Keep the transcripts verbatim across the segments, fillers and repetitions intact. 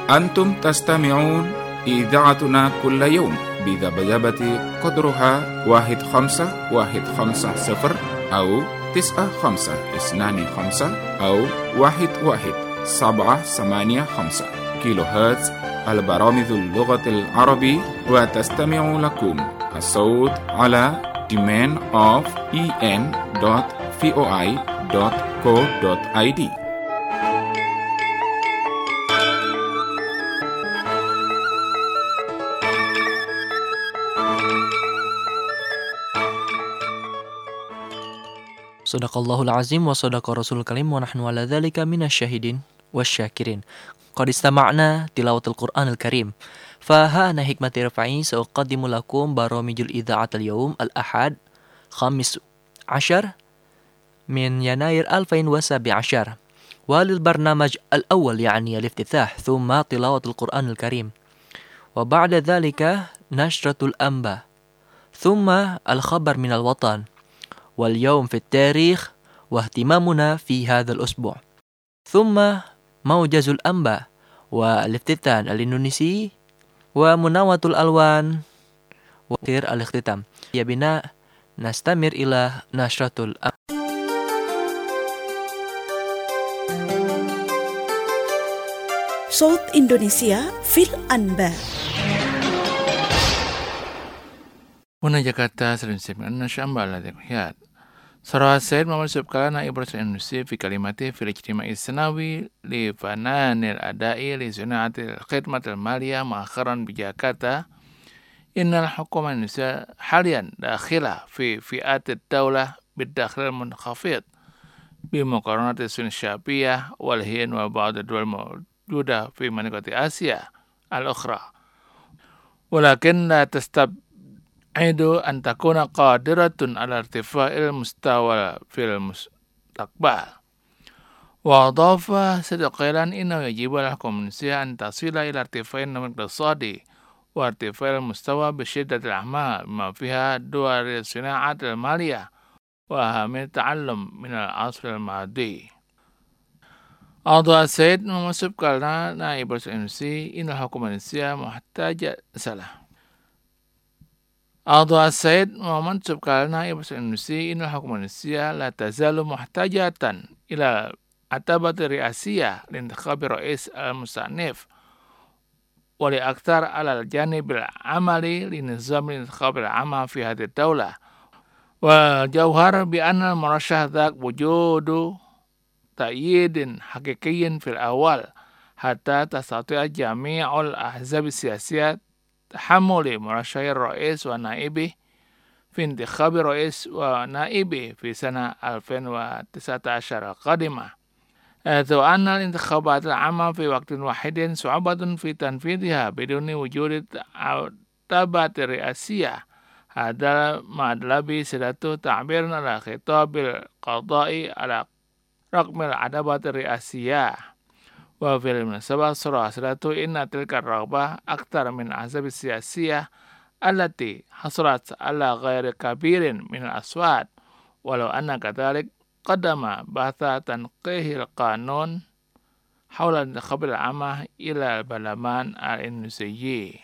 أنتم تستمعون إذاعتنا كل يوم بذبذبة قدرها واحد خمسة واحد خمسة صفر أو تسعة خمسة اثنان خمسة أو واحد واحد سبعة ثمانية خمسة كيلو هرتز البرامج اللغة العربية. وتستمع لكم الصوت على domain of en dot voi dot co dot id. Sadaqallahul azim wa sadaqa rasulul karim wa nahnu ala dhalika minasyahidin wasyakirin. Qad istama'na tilawatul Qur'anil Karim. Fa ha ana hikmati rafa'i sa'uqaddimu lakum baramijul idza'atil yawm al-ahad khamis ashar min Yanair alfain wa sabi ashar. Walil barnamaj al-awwal yani al-iftitah thumma tilawatul Qur'anil Karim. Wa ba'da dhalika nashratul anba. Thumma al-khabar min al-watan. واليوم في التاريخ واهتمامنا في هذا الأسبوع ثم موجز الأنباء والافتتان الإندونيسي ومناوة الألوان وتير الاختتام. يا بنا نستمر إلى نشرة الأنباء. صوت إندونيسيا في الأنباء. هنا جاكرتا سلسلة من الشامبا الذي صراحة السيد محمد سبكالا نائب رئيس الإندونيسي في كلمته في الاجتماع السنوي لفنان الأداء لصناعة الخدمة المالية مؤخرا بجاكرتا إن الحكومة الإندونيسية حاليا داخلة في فئات الدولة بالدخل المنخفض بمقارنة الصين الشعبية والهند وبعض الدول الموجودة في منطقة آسيا الأخرى، ولكن لا تستب عيد أن تكون قادرة على ارتفاع المستوى في المستقبل. وأضاف صديقيلا إنه يجب على الحكومة الإندونيسية أن تصل إلى ارتفاع النمو الاقتصادي وارتفاع المستوى بشدة الأعمال بما فيها دول الصناعة المالية وأهمية التعلم من العصر الماضي. أوضح السيد محمد سبكالا نائب رئيس الإندونيسي إن الحكومة الإندونيسية محتاجة سلام. أوضح السيد محمد سبكالا نائب رئيس الإندونيسي إن الحكومة الإندونيسية لا تزال محتاجة إلى عتبة رئاسية لانتخاب رئيس المستأنف ولأكثر على الجانب العملي لنظام الانتخاب العام في هذه الدولة. والجوهر بأن المرشح ذاك وجود تأييد حقيقي في الأول حتى تستطيع جميع الأحزاب السياسية تحمل مرشح الرئيس ونائبه في انتخاب رئيس ونائبه في سنة ألفين وتسعة عشر القادمة، حيث أن الانتخابات العامة في وقت واحد صعوبة في تنفيذها بدون وجود عتبة رئاسية. هذا ما أدلى سدة تعبير على خطاب القضاء على رغم العتبة الرئاسية. وفي المناسبة صرح سدة إن تلك الرغبة أكثر من الأحزاب السياسية التي حصلت على غير كبير من الأصوات، ولو أن كذلك قدم بحث تنقيه القانون حول الانتخاب العام إلى البرلمان الإندونيسي.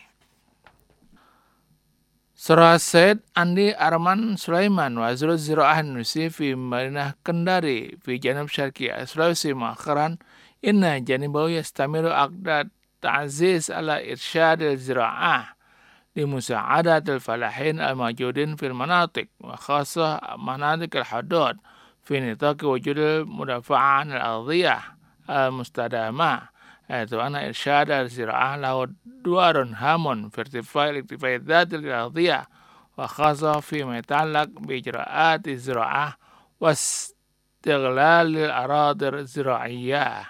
صرح السيد أندي أرمان سليمان وزير الزراعة الإندونيسي في مدينة كنداري في جنوب شرقي سلawesi مؤخرا إن جانبه يستمر عقد تعزيز على إرشاد الزراعة لمساعدة الفلاحين الموجودين في المناطق وخاصة مناطق الحدود في نطاق وجود المدافعة عن الأرضية المستدامة، حيث أن إرشاد الزراعة له دور هام في ارتفاع الاكتفاء الذاتي للأرضية وخاصة فيما يتعلق بإجراءات الزراعة واستغلال الأراضي الزراعية.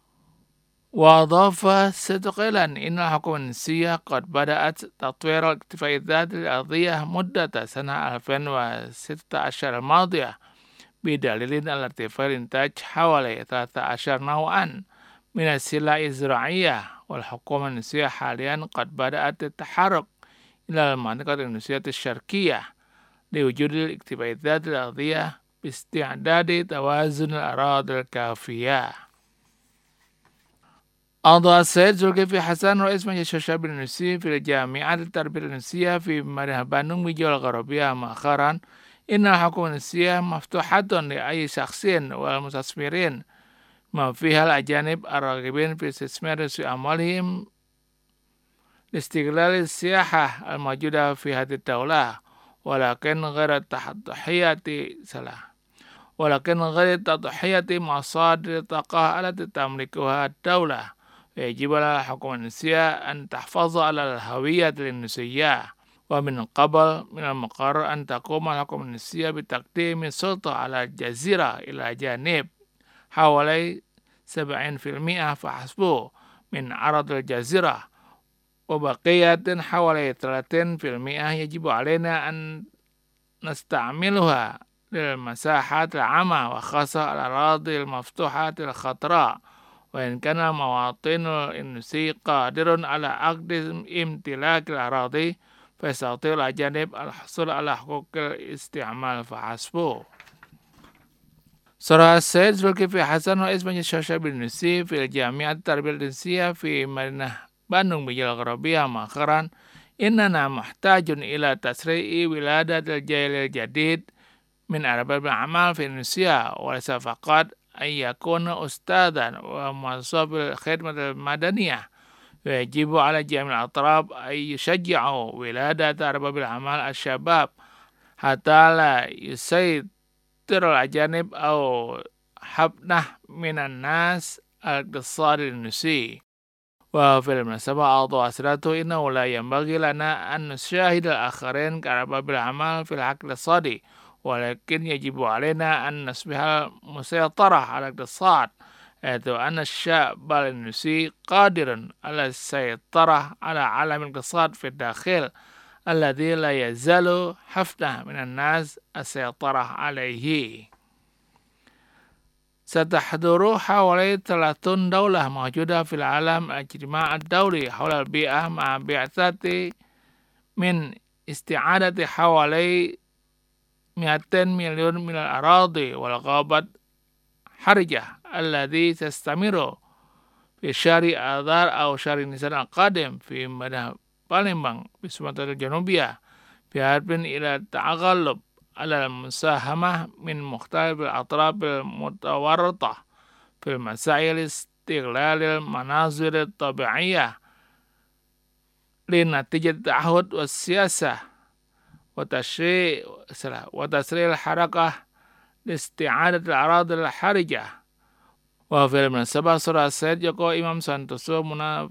وأضاف صديقيلا إن الحكومة الإندونيسية قد بدأت تطوير الاكتفاء الذاتي للأرضية مدة سنة ألفين وستة عشر الماضية بدليل على ارتفاع الإنتاج حوالي ثلاثة عشر نوعا من السلع الزراعية. والحكومة الإندونيسية حاليا قد بدأت التحرك إلى المنطقة الإندونيسية الشرقية لوجود الاكتفاء الذاتي للأرضية باستعداد توازن الأراضي الكافية. أضاء السيد زلكفي حسن رئيس مجلس الشعب الإندونيسي في الجامعة التربية الإندونيسية في مدينة باندung بجوار الغربية مؤخرا إن الحكومة الإندونيسية مفتوحة لأي شخص والمستثمرين ما فيها الأجانب الراغبين في استثمار في أموالهم لاستغلال السياحة الموجودة في هذه الدولة ولكن غير تضحية سلاح ولكن غير تضحية مصادر الطاقة التي تملكها الدولة. يجب على الحكومة الإندونيسية أن تحافظ على الهوية الإندونيسية، ومن قبل من المقرر أن تقوم الحكومة الإندونيسية بتقديم السلطة على الجزيرة إلى جانب حوالي سبعين بالمئة فحسب من عرض الجزيرة، وبقية حوالي ثلاثين بالمئة يجب علينا أن نستعملها للمساحات العامة وخاصة الأراضي المفتوحة الخضراء. وإن كان المواطن الإندونيسي قادر على عقد امتلاك الأراضي فيستطيع الأجانب الحصول على حقوق الاستعمال فحسب. صرح السيد زلكفي حسن رئيس مجلس الشعب الإندونيسي في الجامعة التربية الإندونيسية في مدينة باندung بجوار الغربية مؤخرا إننا محتاج إلى تسريع ولادة الجيل الجديد من أرباب الأعمال في إندونيسيا، وليس فقط أن يكون أستاذا وموظف الخدمة المدنية. ويجب على جميع الأطراف أن يشجعوا ولادة أرباب الأعمال الشباب حتى لا يسيطر الأجانب أو حبنة من الناس الاقتصاد الإندونيسي. وفي المناسبة أوضح سيادته إنه لا ينبغي لنا أن نشاهد الآخرين كأرباب الأعمال في العقل الاقتصادي، ولكن يجب علينا أن نصبح مسيطرة على الاقتصاد، حيث أن الشعب الإندونيسي قادر على السيطرة على عالم الاقتصاد في الداخل الذي لا يزال حفنة من الناس السيطرة عليه. ستحضر حوالي ثلاثون دولة موجودة في العالم الاجتماع الدولي حول البيئة مع بعثة من استعادة حوالي مئتين مليون من الأراضي والغابات حرجة الذي تستمر في شهر آذار أو شهر نيسان القادم في مدينة بالembang في سومطرة الجنوبية بهدف إلى التغلب على المساهمة من مختلف الأطراف المتورطة في مسائل استغلال المناظر الطبيعية لنتيجة التعهد والسياسة وتشريع وتسريع الحركة لاستعادة الأراضي الحرجة. وفي المناسبة صرح السيد جوكو إمام سانتوسو منفذ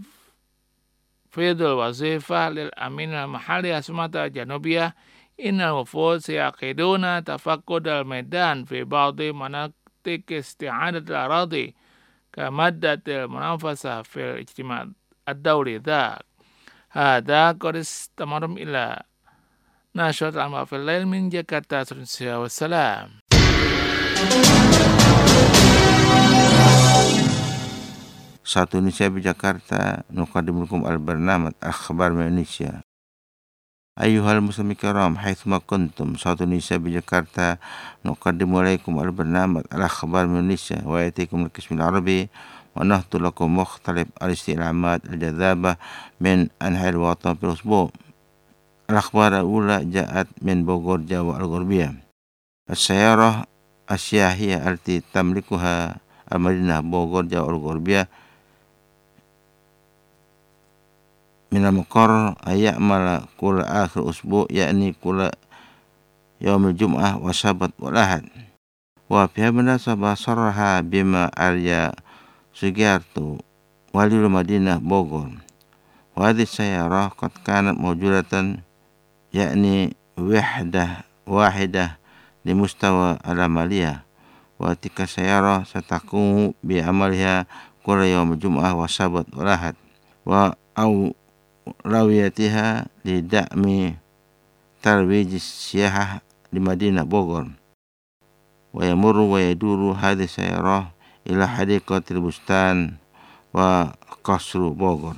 الوظيفة للأمين المحلي سومطرة الجنوبية إن الوفود سيعقدون تفقد الميدان في بعض مناطق استعادة الأراضي كمادة المنافسة في الاجتماع الدولي ذاك. هذا قد استمر إلى نشرة الأنباء في الليل من جاكرتا Indonesia. والسلام. Satu Indonesia di Jakarta, nuqaddimukum al-barnamaj akhbar Indonesia. Ayyuhal muslimin kiram haitsuma kuntum. Satu Indonesia di Jakarta, nuqaddimu alaikum al-barnamaj al-akhbar Indonesia wa yatikum al-qism al-arabi wa nahtu lakum mukhtalif al-isti'lamat al-jadhabah min anhai al-watan fil usbu'. Al-akhbar al-ula ja'at min Bogor, Jawa al-Gharbiyah. As-sayyarah as-siyahiyah allati tamlikuha al-Madinah Bogor, Jawa al-Gharbiyah من المقرر أن يعمل كل آخر أسبوع يعني كل يوم الجمعة والسبت والأحد. وفي المناسبة صرح بما أريا سجارتو والي المدينة بوغور. وهذه السيارة قد كانت موجودة يعني وحدة واحدة لمستوى العملية، وتلك السيارة ستقوم بعملها كل يوم الجمعة والسبت والأحد أو راويتها لدعم ترويج السياحة لمدينة بوغور. ويمر ويدور هذه السيارة إلى حديقة البستان وقصر بوغور.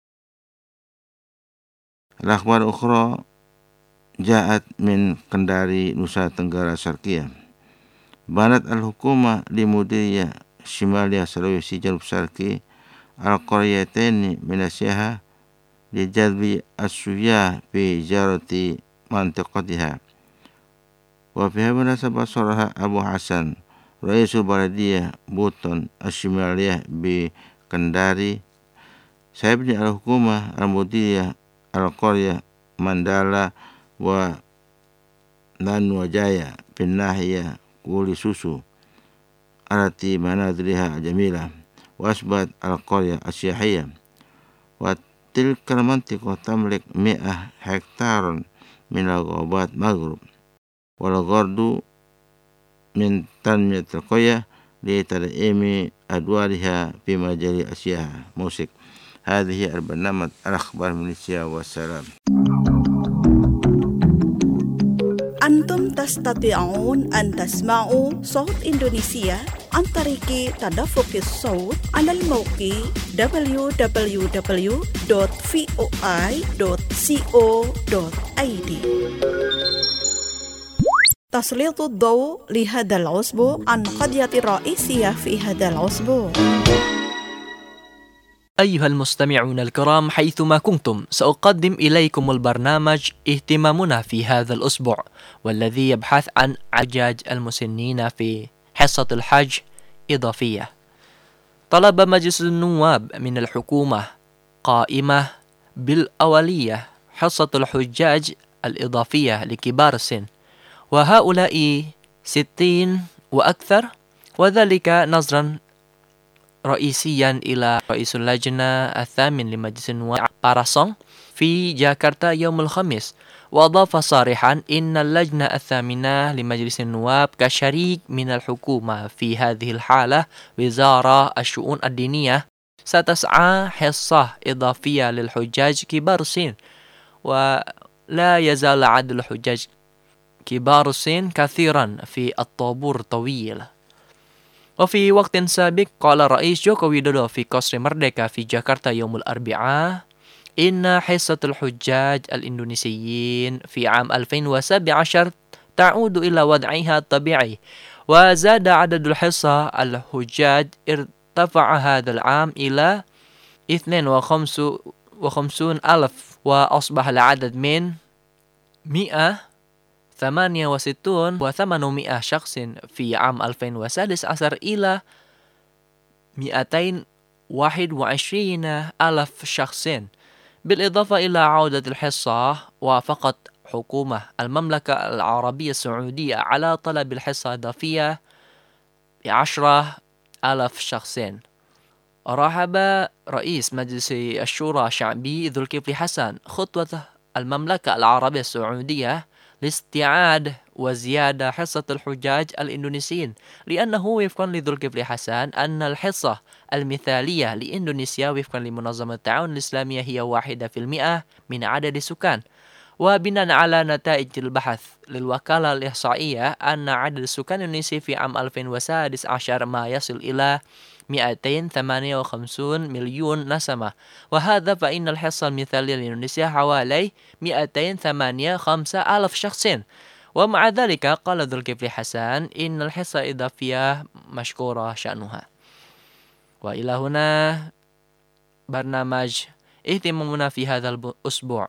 الأخبار الأخرى جاءت من Kendari, Nusa Tenggara Syarqiyah. Banat al-Hukumah li Mudiriyah Shimaliyah Sulawesi Janub Syarqi al-qaryataini min asyaha lijadbi as-suyah fi jarati mantiqatiha. Wa fi munasabah saraha Abu Hasan Raisul Baladiyah Buton Ashimaliyah bi Kendari Saibni al-Hukumah al-Mudiyah al-Qaryah Mandala wa Nanwajaya bin Nahiyah Kuli Susu alati manadriha jamila wa asbat al-Qaryah asyahiyah wa tilkal mantiqah tamlik mi'ah hektaron min al-ghabat maghrib wal ghardu min tanmiyatil qaryah li tad'imi adwariha fi majali asyaha musik. Hadhihi al-barnamaj al-akhbar min Indonesia wassalam. Antum tastati'un an tasma'u Sawt Indonesia an tariki tadaffuqis sawt ala al-mawqi w w w dot voi dot co dot i d. تسليط الضوء لهذا الأسبوع عن قضية رئيسية في هذا الأسبوع. أيها المستمعون الكرام حيثما كنتم سأقدم إليكم البرنامج اهتمامنا في هذا الأسبوع والذي يبحث عن حجاج المسنين في حصة الحج إضافية. طلب مجلس النواب من الحكومة قائمة بالأولية حصة الحجاج الإضافية لكبار السن وهؤلاء ستين وأكثر وذلك نظرا رئيسيا إلى رئيس اللجنة الثامن لمجلس النواب باراسون في جاكرتا يوم الخميس وأضاف صارحا إن اللجنة الثامنة لمجلس النواب كشريك من الحكومة في هذه الحالة وزارة الشؤون الدينية ستسعى حصة إضافية للحجاج كبار السن ولا يزال عدد الحجاج كبار السن كثيرا في الطابور طويل. وفي وقت سابق قال الرئيس جوكو ويدودو في قصر مردeka في جاكرتا يوم الأربعاء إن حصة الحجاج الإندونيسيين في عام ألفين وسبعة عشر تعود إلى وضعها الطبيعي وزاد عدد الحصة الحجاج ارتفع هذا العام إلى اثنين وخمسين ألف وأصبح العدد من مئة ثمانية وستين وثمانمائة شخص في عام ألفين وسادس عشر إلى مئتين وواحد وعشرين ألف شخص. بالإضافة إلى عودة الحصة وافقت حكومة المملكة العربية السعودية على طلب الحصة الإضافية بعشرة ألاف شخص. رحب رئيس مجلس الشورى الشعبي ذو الكفل حسن خطوة المملكة العربية السعودية لاستعادة وزيادة حصة الحجاج الإندونيسيين لأنه وفقا لذو الكفل حسن أن الحصة المثالية لإندونيسيا وفقا لمنظمة التعاون الإسلامية هي واحدة في المئة من عدد السكان. وبناء على نتائج البحث للوكالة الإحصائية أن عدد السكان الإندونيسي في عام ألفين وسادس عشر ما يصل إلى مئتين وثمانية وخمسين مليون نسمة وهذا فإن الحصة المثالية لإندونيسيا حوالي مئتين وثمانية وخمسين ألف شخص. ومع ذلك قال ذو الكفل حسن إن الحصة الإضافية مشكورة شأنها. وإلى هنا برنامج اهتمامنا في هذا الأسبوع.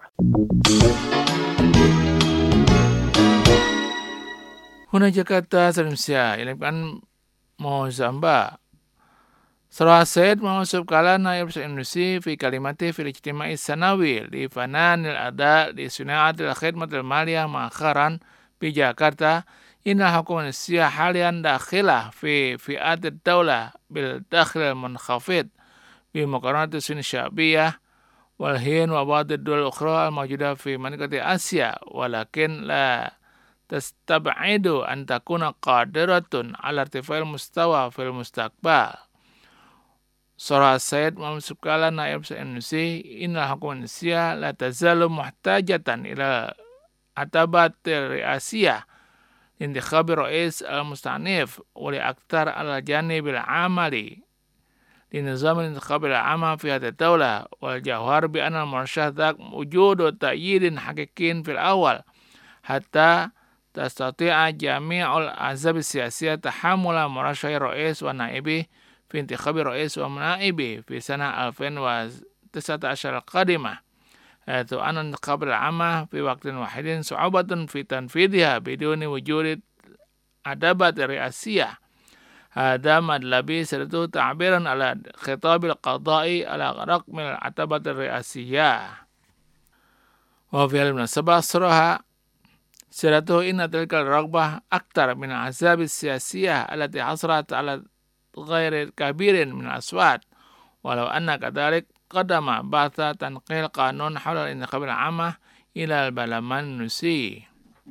هنا جاكرتا سلمسيا يلقان موزامبا صراحة سيد موصف كلا نائب الإندونيسي في كلمته في الاجتماع السنوي لفنان الأداء لصناعة الخدمة المالية مؤخرا في جاكرتا إن الحكومة الإندونيسية حاليا داخلة في فئات الدولة بالدخل المنخفض بمقارنة الصين الشعبية والهند وبعض الدول الأخرى الموجودة في منطقة آسيا ولكن لا تستبعد أن تكون قادرة على ارتفاع المستوى في المستقبل. صراحة سيد موصف كلا نائب الإندونيسي إن الحكومة الإندونيسية لا تزال محتاجة إلى عتبة رئاسية لانتخاب الرئيس المستأنف ولأكثر على الجانب العملي لنظام الانتخاب العام في هذه الدولة والجوهر بأن المرشح ذاك وجود تأييد حقيقي في الأول حتى تستطيع جميع الأحزاب السياسية تحمل مرشح الرئيس ونائبه في انتخاب الرئيس ونائبه في سنة ألفين وتسعة عشر القادمة، حيث أن الانتخاب العامة في وقت واحد صعوبة في تنفيذها بدون وجود عتبة رئاسية. هذا مطلبي سرته تعبيرا على خطاب القضاء على رقم العتبة الرئاسية. وفي المناسبة صرح سرته إن تلك الرغبة أكثر من الأحزاب السياسية التي حصلت على غير كبير من الأصوات، ولو أن كذلك قدم بعث تنقيل قانون حول الانتخاب العامة إلى البرلمان الإندونيسي.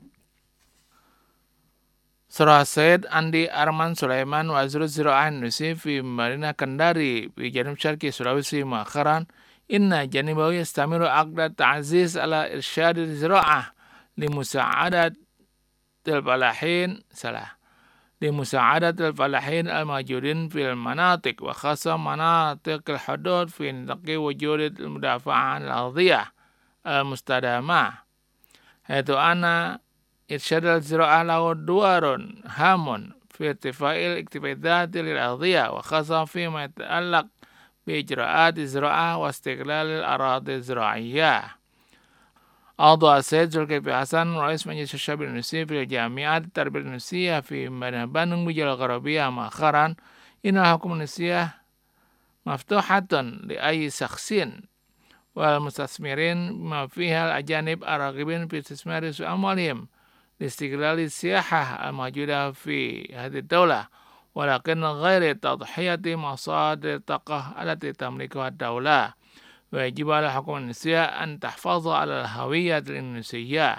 صرح السيد أندي أرمان سليمان وزير الزراعة الإندونيسي في مدينة كنداري في جنوب شرق سولويسي مؤخرا إن جانبه يستمر عقد التعزيز على إرشاد الزراعة لمساعدة الفلاحين سلاح لمساعدة الفلاحين الموجودين في المناطق وخاصة مناطق الحدود في نطاق وجود المدافعة عن الأرضية المستدامة، حيث أن إرشاد الزراعة له دور هام في ارتفاع الاكتفاءات للأرضية وخاصة فيما يتعلق بإجراءات الزراعة واستغلال الأراضي الزراعية. أوضح السيد زلكفلي حسن رئيس مجلس الشعب الإندونيسي في الجامعة التربية الإندونيسية في مدينة باندung بجالة الغربية مؤخرا إن الحكومة الإندونيسية مفتوحة لأي شخص والمستثمرين بما فيها الأجانب الراغبين في استثمار أموالهم لاستغلال السياحة الموجودة في هذه الدولة، ولكن غير تضحية مصادر الطاقة التي تملكها الدولة. ويجب على الحكومة الإندونيسية أن تحافظ على الهوية الإندونيسية.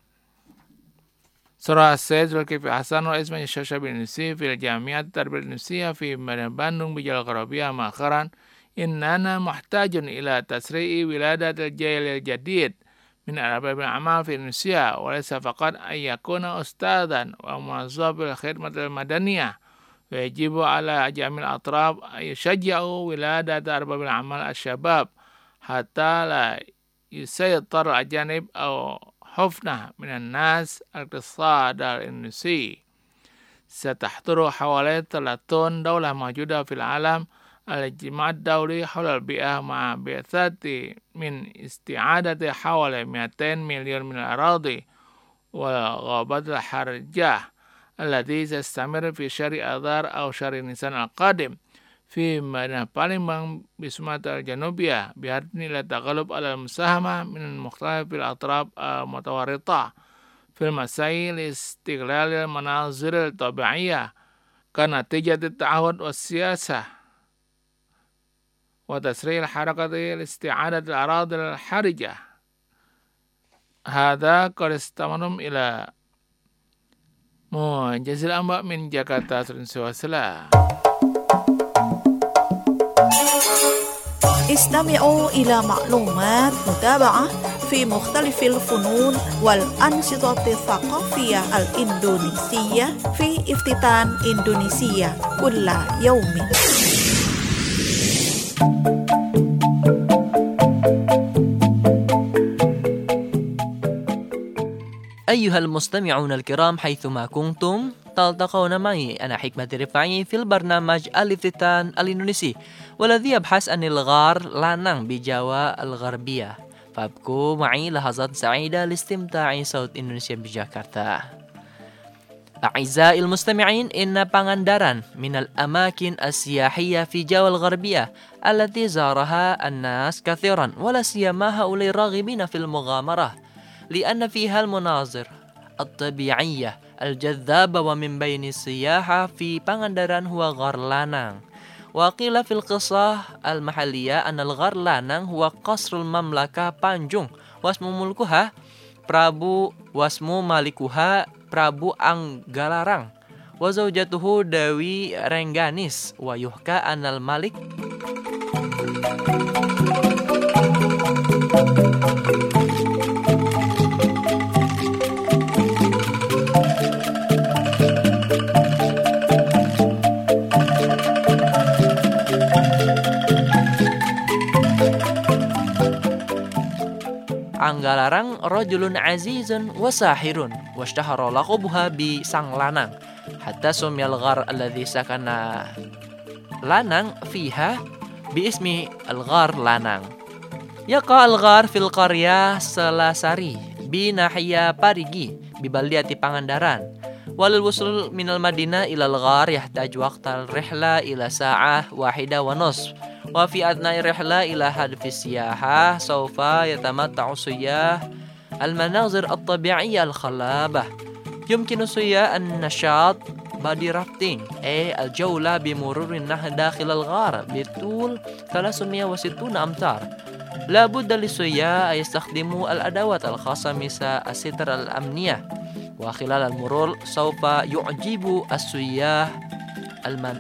صرح السيد زلكفلي حسن رئيس مجلس الشعب الإندونيسي في الجامعة التربية الإندونيسية في مدينة باندung بجالة الغربية مؤخرا إننا محتاج إلى تسريع ولادة الجيل الجديد من أرباب الأعمال في إندونيسيا، وليس فقط أن يكون أستاذا وموظفا في الخدمة المدنية. ويجب على جميع الأطراف أن يشجعوا ولادة أرباب الأعمال الشباب حتى لا يسيطر الأجانب أو حفنة من الناس الاقتصاد الإندونيسي. ستحضر حوالي ثلاثين دولة موجودة في العالم الاجتماع الدولي حول البيئة مع بعثات من استعادة حوالي مئتين مليون من الأراضي والغابات الحرجة التي تستمر في شهر آذار أو شهر نيسان القادم في مدينة باليمبang بسوماترا الجنوبية، بهدف للتغلب على المساهمة من مختلف الأطراف المتورطة في المسعي لاستغلال المناظر الطبيعية كنتيجة التعهد والسياسة وتسريع الحركة لاستعادة الأراضي الحرجة. هذا قد استمرهم إلى موجز الأنباء من جاكرتا سلنسي وسلام. استمعوا إلى معلومات متابعة في مختلف الفنون والأنشطة الثقافية الإندونيسية في افتتان إندونيسيا كل يوم. أيها المستمعون الكرام حيثما كنتم تلتقون معي أنا حكمة رفاعي في البرنامج الافتتان الإندونيسي والذي يبحث عن الغار لانang بجاوا الغربية. فابقوا معي لحظات سعيدة لاستمتاع صوت إندونيسيا بجاكرتا. أعزائي المستمعين، إن بانغنداران من الأماكن السياحية في جاوا الغربية التي زارها الناس كثيرا، ولا سيما هؤلاء الراغبين في المغامرة، لأن فيها المناظر الطبيعية الجذابة. ومن بين السياحة في بانغنداران هو غار لانang. وقيل في القصة المحلية أن الغار لانang هو قصر المملكة بانجung واسم ملكها Prabu واسم مالكها Prabu Anggalarang وزوجته Dewi Rengganis. ويحكى أن الملك Anggalarang rajulun azizun wa sahirun washtahara laqabuha bi sang lanang hatta sumyal ghar alladhi sakana lanang fiha biismi al-ghar lanang. Yaqa al-ghar fil qarya Selasari binahiya Parigi bibaldiyati Pangandaran. Walil wusul minal Madinah ila al-ghar yahtaju waqtal rihla ila sa'ah wahida wa nusf. Wa fi adna'i rihla ila hadfi siyaha sawfa yatamatta'u siyah al-manazir at-tabi'iyya al-khalabah. Yumkinu siyah an-nashat body rafting أي الجولة بمرور النهر داخل الغار بطول ثلاثمائة وستين أمتار. لا بد للسياح أن يستخدموا الأدوات الخاصة مثل الستر الأمنية. وخلال المرور سوف يعجب السياح المن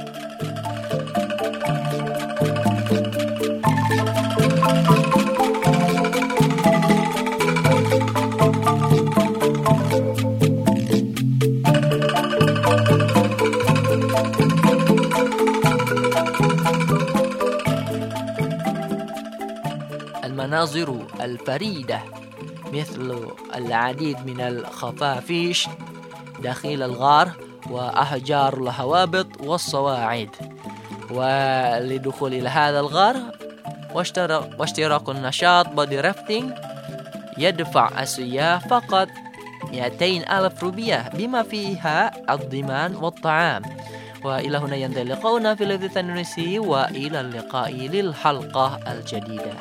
المناظر الفريدة مثل العديد من الخفافيش داخل الغار وأحجار الهوابط والصواعد. ولدخول إلى هذا الغار واشتراك, واشتراك النشاط بودي رافتنج يدفع السياح فقط مئتين ألف روبية بما فيها الضمان والطعام. وإلى هنا ينتهي لقاؤنا في الحديث الإندونيسي، وإلى اللقاء للحلقة الجديدة.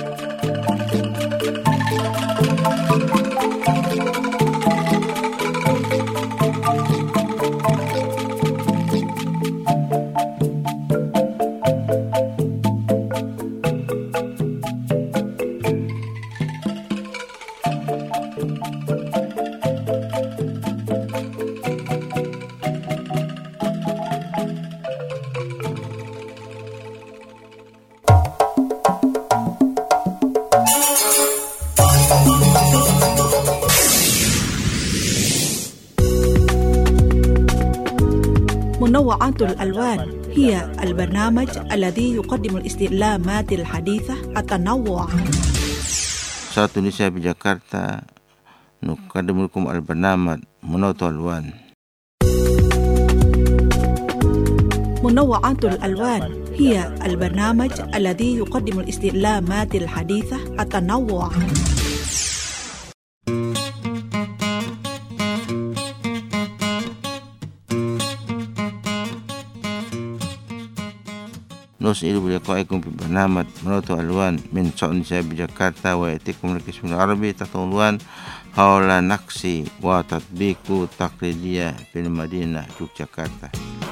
منوعات الألوان هي البرنامج الذي يقدم الاستعلامات الحديثة التنوع. Satu Indonesia Jakarta nuqaddimukum al-barnamaj Munawwa'atul Alwan. منوعات الألوان هي البرنامج الذي يقدم الاستعلامات الحديثة التنوع. نسعد بلقائكم في برنامج منوعات الألوان من صوت النساء بجاكرتا، ويأتيكم القسم العربي تحت عنوان حول نقص وتطبيق تقليدية في المدينة يوغياكرتا.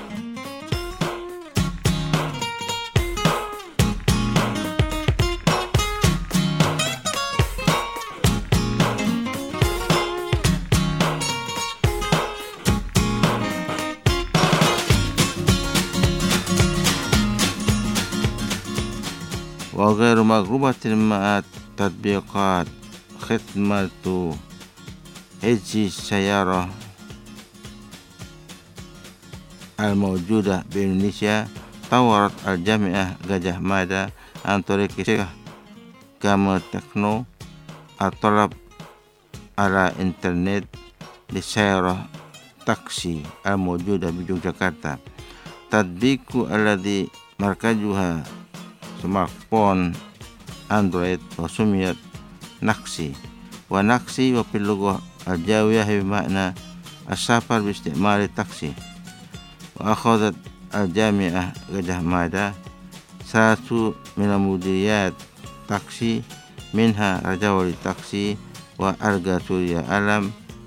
وغير مغروبة مع تطبيقات خدمة هذه السيارة الموجودة بإندونيسيا، طورت الجامعة Gadjah Mada عن طريق كما تكنو الطلب على إنترنت للسيارة تاكسي الموجودة بيوغياكرتا. تطبيق الذي مركزها smartphone Android وسميت نقسي. ونقسي وفي اللغة الجاوية بمعنى السفر باستعمال التاكسي. وأخذت الجامعة Gadjah Mada satu من مديريات تاكسي، منها رجاولي تاكسي وأرجا سوريا ألم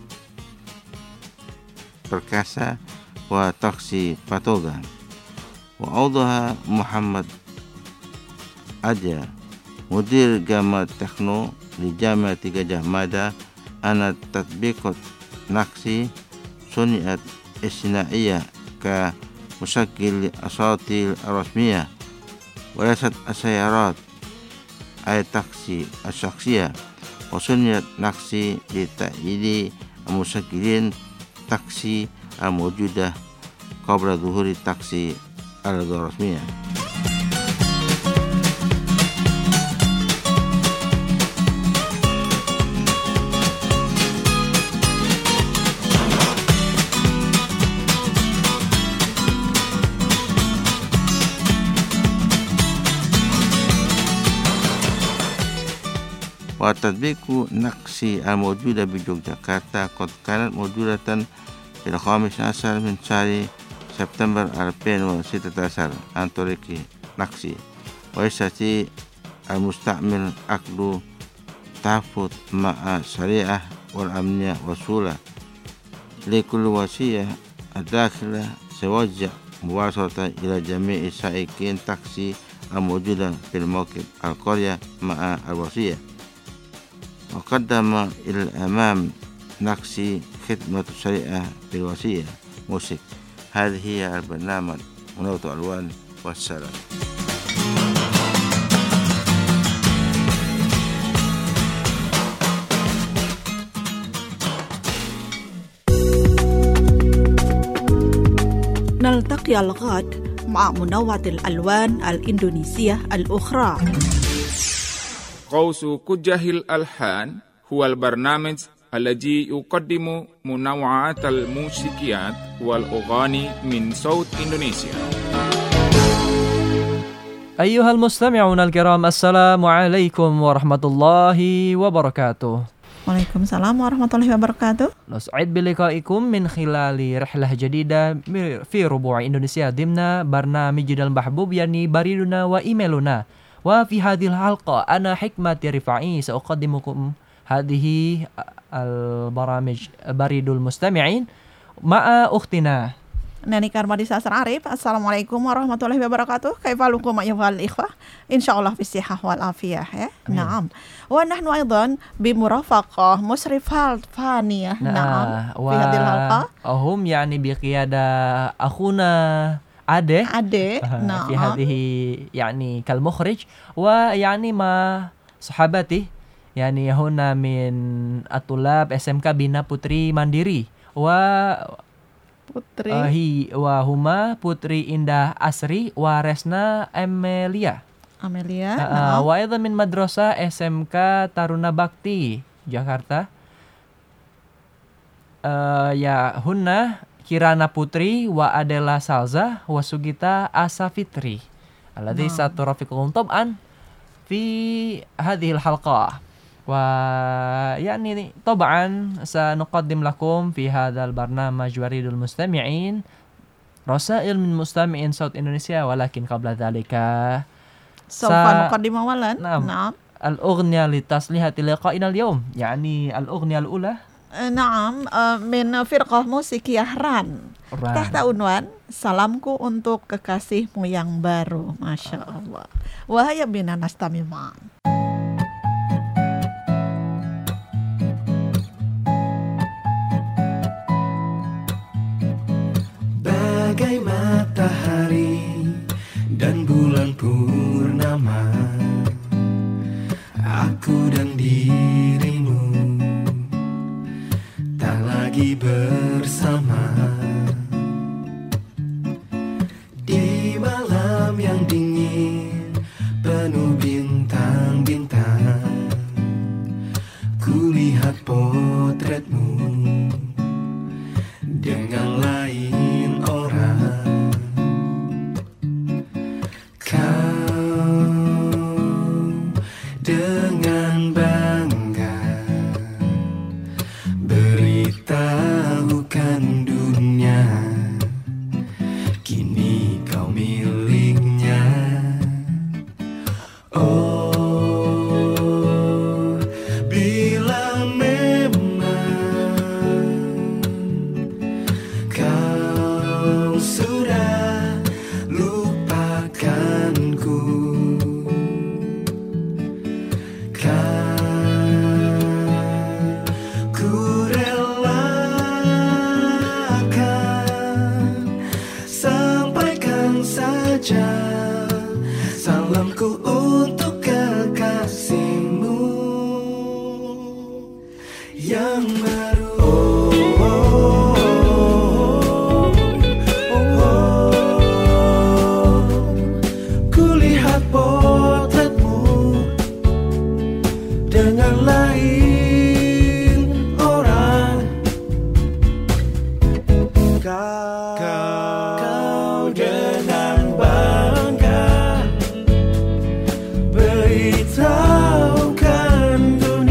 perkasa وتاكسي Patoga. وأوضح محمد Aja مدير جامعة تكنو لجامعة Gadjah Mada أن تطبيق نقسي صنعت اصطناعية كمسجل الأصوات الرسمية وليست السيارات أي تاكسي الشخصية. وصنعت نقسي لتأييد المسجلين تاكسي الموجودة قبل ظهور التاكسي الرسمية. وتطبيق نقصي الموجودة بيوغياكرتا قد كانت موجودة في الخامس عشر من شهر سبتمبر ألفين وستة عشر عن طريق نقصي، ويستطيع المستعمل عقد تحفظ مع السريعة والأمنية وسهولة لكل وصية الداخلة سيوزع مباشرة إلى جميع السائقين تاكسي الموجودة في الموقف القرية مع الوصية. وقدم إلى الأمام نقصي خدمة سريعة في الوصية موسيقى. هذه هي البرنامج منوط ألوان والسلام. نلتقي الغد مع منوع الألوان الإندونيسية الأخرى. قوس كجه الألحان هو البرنامج الذي يقدم منوعات الموسيقيات والأغاني من صوت إندونيسيا. أيها المستمعون الكرام، السلام عليكم ورحمة الله وبركاته. Waalaikumsalam warahmatullahi wabarakatuh. نسعد بلقائكم من خلال رحلة جديدة في ربوع إندونيسيا ضمن برنامجنا المحبوب يعني بريدنا وإيميلنا. وفي هذه الحلقة أنا حكمة رفاعي سأقدمكم هذه البرامج بريد المستمعين مع أختنا Nani Karmadi Sasar Arif. Assalamualaikum warahmatullahi wabarakatuh. كيف حالكم أيها الإخوة؟ إن شاء الله في الصحة والعافية. نعم. ونحن أيضا بمرافقة مشرف فانية. نعم. في هذه الحلقة هم يعني بقيادة أخونا Ade Ade نعم. في هذه يعني كالمخرج، ويعني مع صحابتي يعني هنا من الطلاب إس إم كي Bina Putri Mandiri و Putri uh, hi wa huma Putri Indah Asri wa Resna Amelia Amelia uh, uh, wa aidan min madrasah S M K Taruna Bakti Jakarta. Uh, ya hunna Kirana Putri wa Adela Salza wa Sugita Asafitri alladhi saturafikum tab'an fi hadhihi al-halqah. ويعني طبعا سنقدم لكم في هذا البرنامج بريد المستمعين رسائل من مستمعين صوت إندونيسيا، ولكن قبل ذلك سوف نقدم أولا نعم, نعم. الأغنية لتصليحة لقائنا اليوم، يعني الأغنية الأولى نعم من فرقة موسيقية ران تحت عنوان Salamku untuk kekasihmu yang baru. Masya Allah. Wahaya bina nastami ma'an. Bagai matahari dan bulan purnama, aku dan dirimu tak lagi bersama. Di malam yang dingin penuh bintang-bintang, kulihat potretmu dengan lain orang. Kau dengan bangga beritahukan dunia, kini kau miliknya. Oh, bila memang kau sudah lupakanku, kan ku relakan, sampaikan saja salamku untuk kekasihmu yang baru. Oh, oh, oh, oh. Kulihat potretmu dengan lain orang. Kau, kau dengan bangga beritahukan dunia,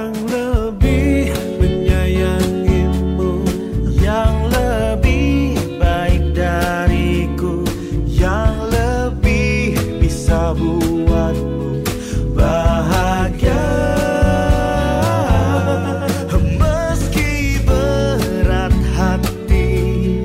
yang lebih menyayangimu, yang lebih baik dariku, yang lebih bisa buatmu bahagia. Meski berat hati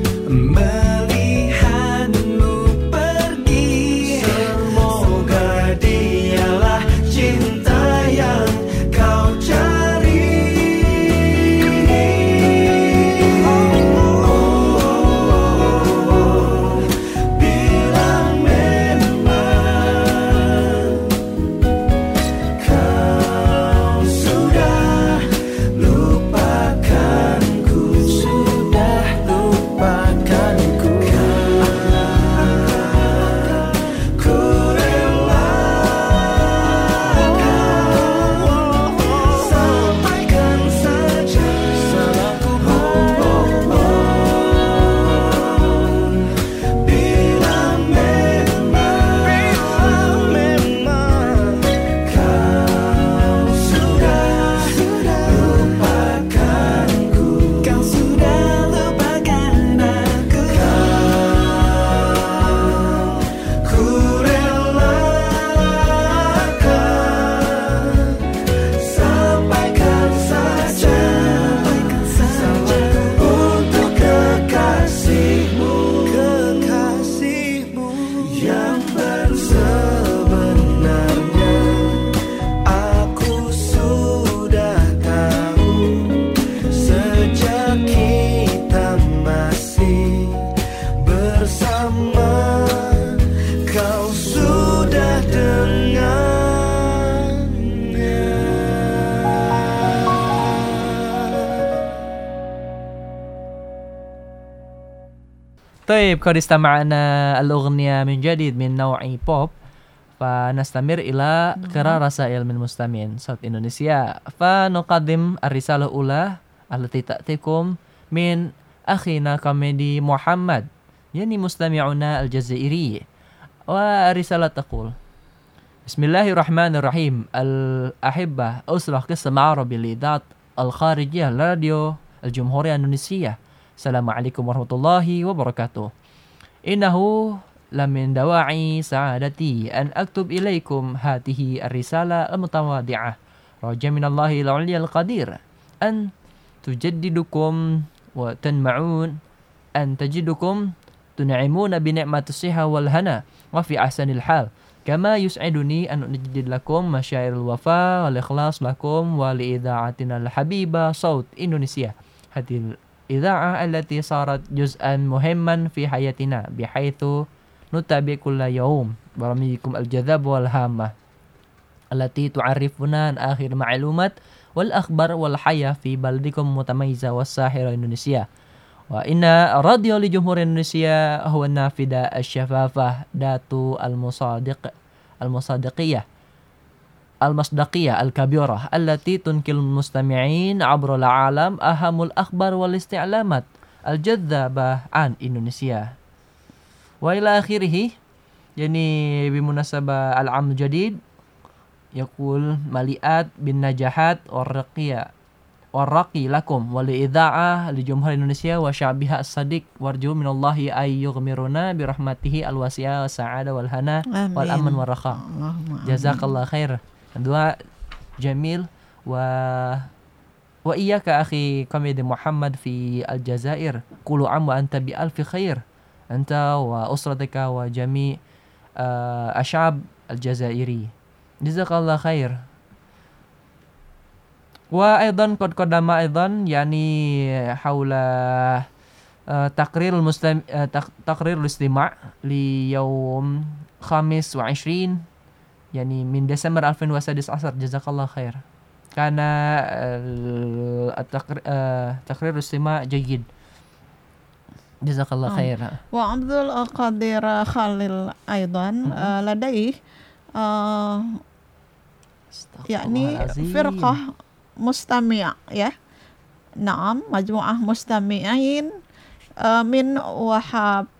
melihatmu pergi, semoga dialah cinta yang kau cari. Bila memang kau sudah lupakanku, sudah lupakanku, ku relakan. Sampaikan saja salahku. Bila memang, bila memang kau sudah lupakanku, kau sudah lupakan aku, ku relakan. Sampaikan saja salahku untuk kekasihmu, kekasihmu yang sebenarnya. Aku sudah tahu sejak kita masih bersama, kau sudah dengannya. طيب قد استمعنا الأغنية من جديد من نوع بوب فنستمر إلى قراءة رسائل من مستمعين صوت إندونيسيا فنقدم الرسالة الأولى التي تأتيكم من أخينا كوميدي محمد يعني مستمعنا الجزائري والرسالة تقول بسم الله الرحمن الرحيم الأحبة أصلح قسم عربي لإذاعة الخارجية راديو الجمهورية الإندونيسية السلام عليكم ورحمة الله وبركاته إنه لمن دواعي سعادتي أن أكتب إليكم هذه الرسالة المتواضعة رجاء من الله العلي القدير أن تجددكم وتنمعون أن تجدكم تنعمون بنعمة الصحة والهنا وفي أحسن الحال كما يسعدني أن أجدد لكم مشاعر الوفاء والإخلاص لكم ولإذاعتنا الحبيبة صوت إندونيسيا هذه الإذاعة التي صارت جزءا مهما في حياتنا بحيث نتابع كل يوم برامجكم الجذاب والهامة التي تعرفنا عن آخر معلومات والأخبار والحياة في بلدكم المتميزة والساحرة إندونيسيا وإن راديو لجمهورية إندونيسيا هو النافذة الشفافة ذات المصادق المصادقية المصداقية الكبيرة التي تنقل المستمعين عبر العالم أهم الأخبار والاستعلامات الجذابة عن إندونيسيا وإلى آخره يعني بمناسبة العام الجديد يقول مليئات بالنجاحات والرقية والرقي لكم ولإذاعة لجمهورية إندونيسيا وشعبها الصديق وارجو من الله أن يغمرنا برحمته الواسعة والسعادة والهنا آمين. والأمن والرخاء جزاك الله خير دعاء جميل و وإياك أخي كوميدي محمد في الجزائر كل عام وأنت بألف خير أنت وأسرتك وجميع الشعب الجزائري جزاك الله خير وأيضا قد قدم أيضا يعني حول تقرير المستمع تقرير الاستماع ليوم خامس وعشرين يعني من ديسمبر ألفين وسادس عشر جزاك الله خير كان تقرير الاستماع جيد جزاك الله خير. وعبد القادر خليل أيضا لديه يعني فرقة مستمع ya نعم مجموعة مستمعين من وهاب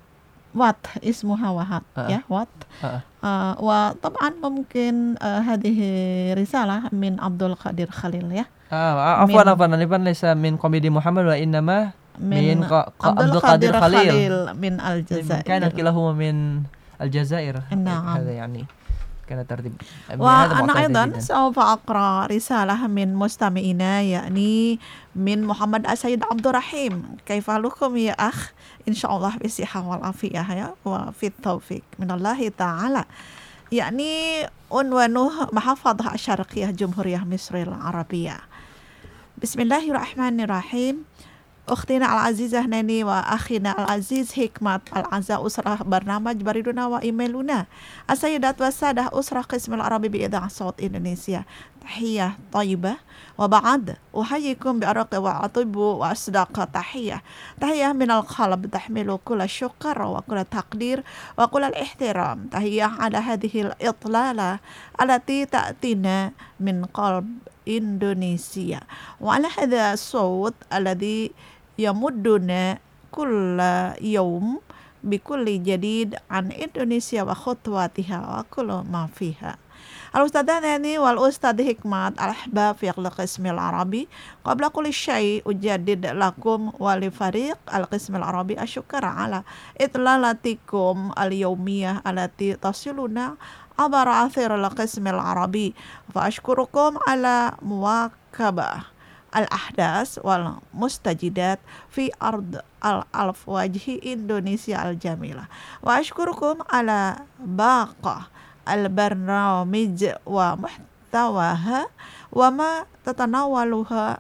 وات اسمها وات آه. يا وات آه. آه وطبعا ممكن آه هذه رسالة من عبد القادر خليل يا آه عفوا من- عفوا نبان ليس من قميدي محمد وإنما من ق- ق- عبد عبد القادر القادر خليل خليل من الجزائر. كان كلاهما من الجزائر. نعم. هذا يعني كان ترتيب. هذا وأنا معتاد أيضا جداً. سوف أقرأ رسالة من مستمعينا يعني من محمد السيد عبد الرحيم. كيف حالكم يا أخ؟ إن شاء الله بالصحة والعافية يا وفي التوفيق من الله تعالى. يعني عنوانه محافظة الشرقية جمهورية مصر العربية. بسم الله الرحمن الرحيم. أختنا العزيزة ناني وأخينا العزيز حكمة الأعزاء أسرة برنامج بريدنا وإيميلنا السيدات والسادة أسرة قسم العربي بإذاعة صوت إندونيسيا، تحية طيبة وبعد أحييكم بأرق وأطيب وأصدق تحية تحية من القلب تحمل كل الشكر وكل التقدير وكل الاحترام. تحية على هذه الإطلالة التي تأتينا من قلب إندونيسيا وعلى هذا الصوت الذي يمدنا كل يوم بكل جديد عن إندونيسيا وخطواتها وكل ما فيها. الأستاذة ناني والأستاذ حكمة الأحباب في القسم العربي، قبل كل شيء أجدد لكم ولفريق القسم العربي الشكر على إطلالتكم اليومية التي تصلنا عبر أثير القسم العربي، فأشكركم على مواكبة الأحداث والمستجدات في أرض الألف وجه إندونيسيا الجميلة، وأشكركم على باقة البرنامج ومحتواها وما تتناولها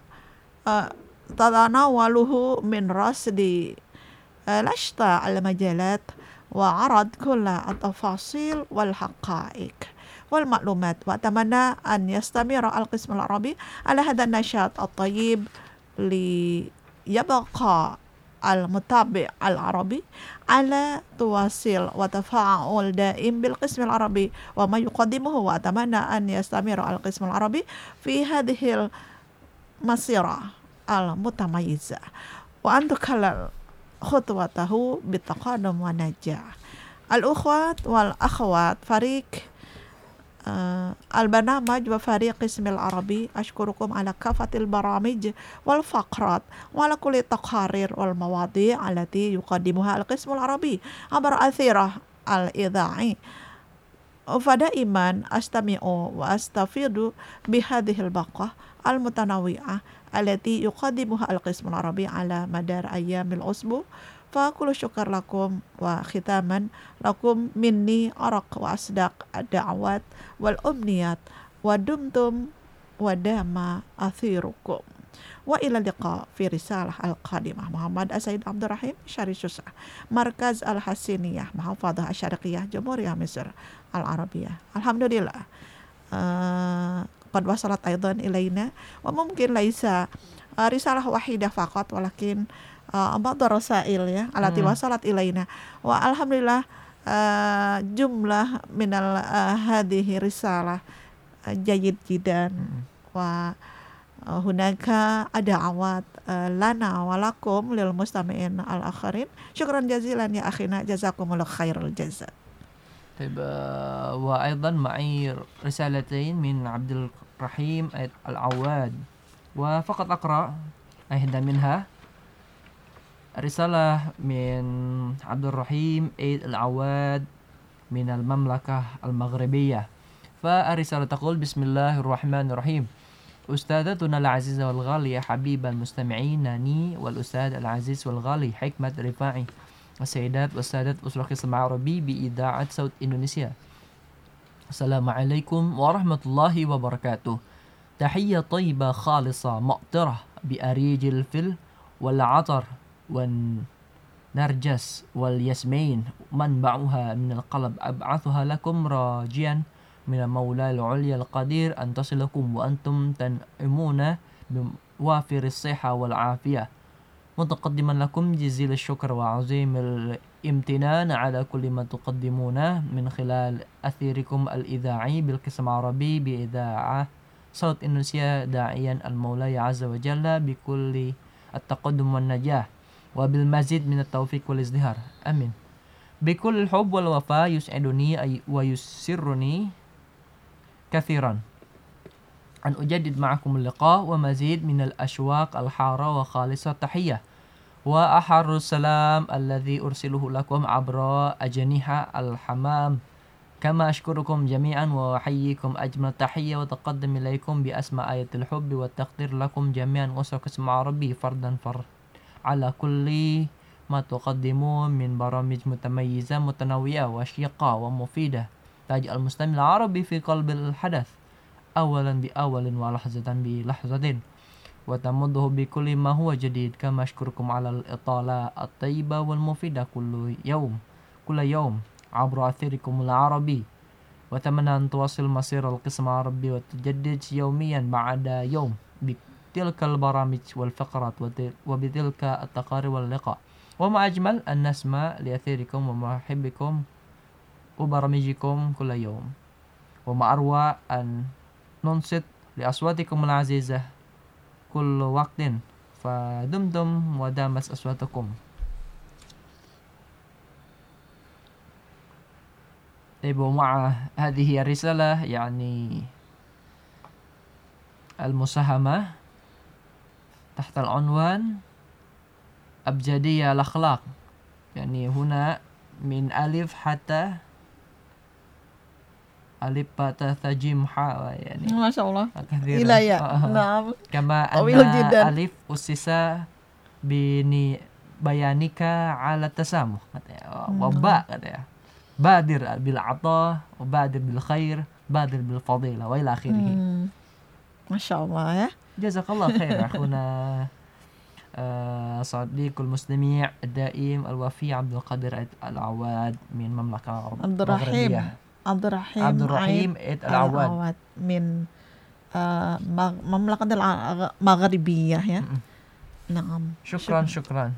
تتناوله من رصد لشتى المجالات وعرض كل التفاصيل والحقائق والمعلومات. وأتمنى أن يستمر القسم العربي على هذا النشاط الطيب ليبقى المتابع العربي على تواصل وتفاعل دائم بالقسم العربي وما يقدمه. وأتمنى أن يستمر القسم العربي في هذه المسيرة المتميزة وأن تكلل خطوته بالتقدم والنجاح. الأخوات والأخوات فريق آه البرنامج وفريق قسم العربي، أشكركم على كافة البرامج والفقرات وعلى كل التقارير والمواضيع التي يقدمها القسم العربي عبر أثيره الإذاعي، فدائما أستمع وأستفيد بهذه الباقة المتنوعة التي يقدمها القسم العربي على مدار أيام الأسبوع. فكل شكر لكم، وختاما لكم مني أرق وأصدق الدعوات والأمنيات، ودمتم ودام أثيركم. وإلى اللقاء في رسالة القادمة. محمد السيد عبد الرحيم شاري سوسة، مركز الحسينية، محافظة الشرقية جمهورية مصر العربية. الحمد لله آه قد وصلت أيضا إلينا، وممكن ليس رسالة واحدة فقط ولكن بعض الرسائل ya التي وصلت إلينا. والحمد لله جملة من هذه الرسالة جيد جدا، وهناك دعوات لنا ولكم للمستمعين الآخرين. شكرا جزيلا يا أخينا، جزاكم الله خير الجزاء. طيب وأيضا معي رسالتين من عبد الرحيم العواد، وفقط أقرأ إحدى منها. رسالة من عبد الرحيم العواد من المملكة المغربية، فالرسالة تقول: بسم الله الرحمن الرحيم. أستاذتنا العزيزة والغالية حبيبة المستمعين ناني والأستاذ العزيز والغالي حكمة رفاعي، السيدات والسادة أسرة قسم عربي بإذاعة صوت إندونيسيا، السلام عليكم ورحمة الله وبركاته. تحية طيبة خالصة مأطرة بأريج الفل والعطر والنرجس والياسمين منبعها من القلب، أبعثها لكم راجيا من المولى العليا القدير أن تصلكم وأنتم تنعمون بوافر الصحة والعافية، متقدما لكم جزيل الشكر وعظيم الامتنان على كل ما تقدمونه من خلال أثيركم الإذاعي بالقسم العربي بإذاعة صوت إندونيسيا، داعيا المولى عز وجل بكل التقدم والنجاح وبالمزيد من التوفيق والازدهار، آمين. بكل الحب والوفاء يسعدني أي- ويسرني كثيرا أن أجدد معكم اللقاء ومزيد من الأشواق الحارة وخالصة التحية وأحر السلام الذي أرسله لكم عبر أجنحة الحمام كما أشكركم جميعا وأحييكم أجمل تحية وتقدم إليكم بأسماء آية الحب والتقدير لكم جميعا وأسألك اسم ربي فردا فرد على كل ما تقدمون من برامج متميزة متنوعة وشيقة ومفيدة تجعل المستمع العربي في قلب الحدث أولا بأول ولحظة بلحظة وتمده بكل ما هو جديد كما أشكركم على الإطالة الطيبة والمفيدة كل يوم كل يوم عبر أثيركم العربي وأتمنى أن تواصل مسير القسم العربي وتجدد يوميا بعد يوم بتلك البرامج والفقرات وت- وبتلك التقارير واللقاء وما أجمل أن نسمع لأثيركم ومحبكم وبرامجكم كل يوم وما أروع أن ننصت لأصواتكم العزيزة كل وقت فدمتم ودامت أصواتكم. طيب ومع هذه الرسالة يعني المساهمة تحت العنوان أبجدية الأخلاق يعني هنا من ألف حتى ألف باء تاء جيم حاء يعني ما شاء الله كثيرا إلى يا آه. نعم كما طويل أن جداً. ألف أسس بني بيانك على التسامح katanya. وباء katanya بادر بالعطاء وبادر بالخير بادر بالفضيلة وإلى آخره. Hmm. Masya Allah ya. جزاك الله خير أخونا آه، صديق المستمع الدائم الوفي عبد القادر العواد من المملكة عبد الرحيم المغربية. عبد الرحيم عبد الرحيم عيد العواد. العواد من آه، مغ- مملكة المغربية ya. م-م. نعم. شكرا شكرا.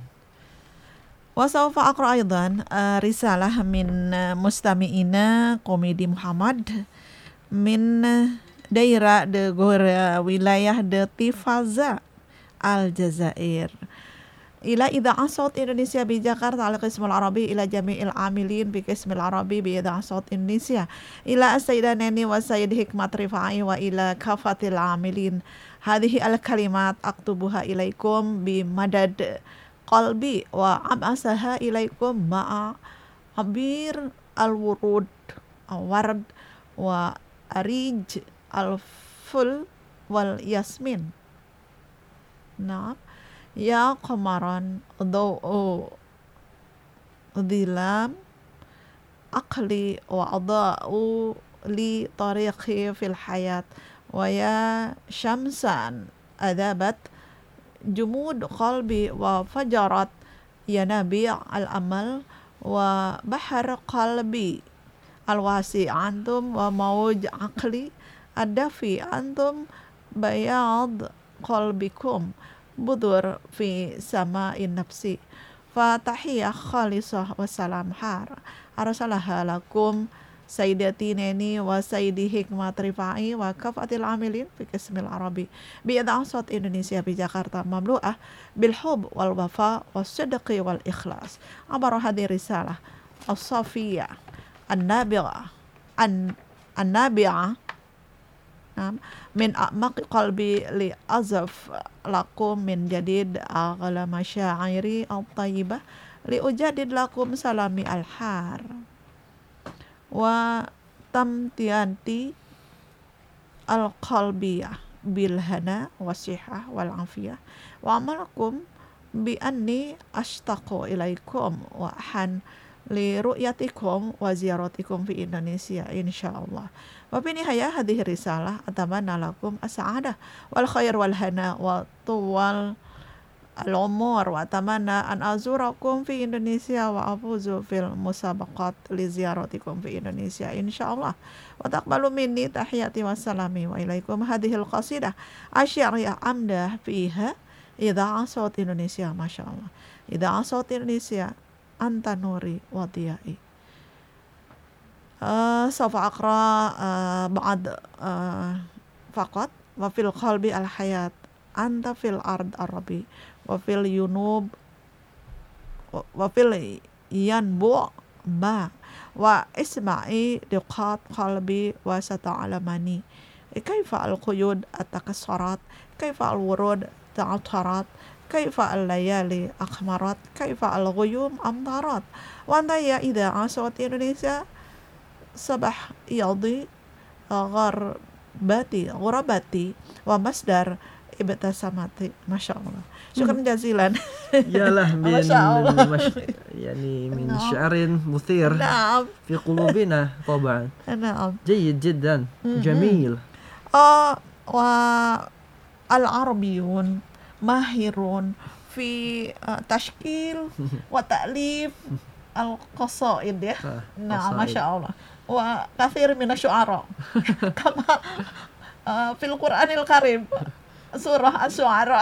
وسوف أقرأ أيضا آه، رسالة من آه، مستمعينا كوميدي محمد من daerah de Gora wilayah de Tifaza Aljazair. Ila Idha'ah Saut Indonesia bi Jakarta al Qismul Arabi ila jami'il amilin bi Qismil Arabi bi Idha'ah Saut Indonesia ila as-sayyidah Neni wa sayyid Hikmat Rifai wa ila kafatil amilin hadhihi al kalimat aktubuha ilaikum bi madad qalbi wa ab'asaha ilaikum ma'a abir al-wurud ward wa arij al-ful wal yasmin. Nah, ya qamaran daw'u dhilam aqli wa adha'u li tariqi fil hayat wa ya syamsan adabat jumud qalbi wa fajarat yanabi' al-amal wa bahar qalbi al-wasi' antum wa mawj aqli adafi antum bayad qalbikum budur fi sama'in nafsi fatahiyah khalisah wassalam har arsalaha lakum sayyidati Neni wa sayyidi Hikmat Rifai wa kafatil amilin fi Qismil Arabi bi Idha'ah Saut Indonesia bi Jakarta mamlu'ah bil hub wal wafa was sidqi wal ikhlas abara hadhihi risalah as-safiyah an-nabi'ah an an-nabi'ah min a'maq qalbi li azaf lakum min jadid aghala masyairi al-tayyibah li ujadid lakum salami al-har wa tamtianti al-qalbiyah bil hana wasihah wal afiyah wa amalakum bi anni ashtaqu ilaikum wa han li ru'yatikum wa ziyaratikum fi Indonesia insyaallah. Wa fi nihayah hadhihi risalah atamanna lakum as-sa'adah wal khair wal hana wa tuwal al-umur wa atamanna an azurakum fi Indonesia wa afuzu fil musabaqat li ziyaratikum fi Indonesia insyaallah. Wa taqbalu minni tahiyati wa salami wa ilaikum hadhihi al-qasidah asyariyah amdah fiha Idha'ah Saut Indonesia masyaallah. Idha'ah Saut Indonesia anta nuri wa diyai. سوف أقرأ بعض فقط وفي القلب الحياة أنت في الأرض الربي وفي الينوب وفي الينبوع ba. Wa isma'i diqat qalbi wa sata'alamani. Kaifa al-quyud at-takassarat, kaifa al-wurud ta'atarat, kaifa al-layali akhmarat, kaifa al-ghuyum amtarat. Wa anta ya idha'a Sawt Indonesia sabah yadi gharbati ghurabati wa masdar ibtasamati. Masya Allah. Syukran jazilan. Yalah min Masya Allah. مش- يعني من نعم. شعر مثير Naam. في قلوبنا طبعا. Naam. جيد جدا Mhm. جميل. آه والعربيون ماهرون في آه، تشكيل وتأليف القصائد ya. آه، نعم ما قصائد. شاء الله وكثير من الشعراء كما آه، في القرآن الكريم سورة الشعراء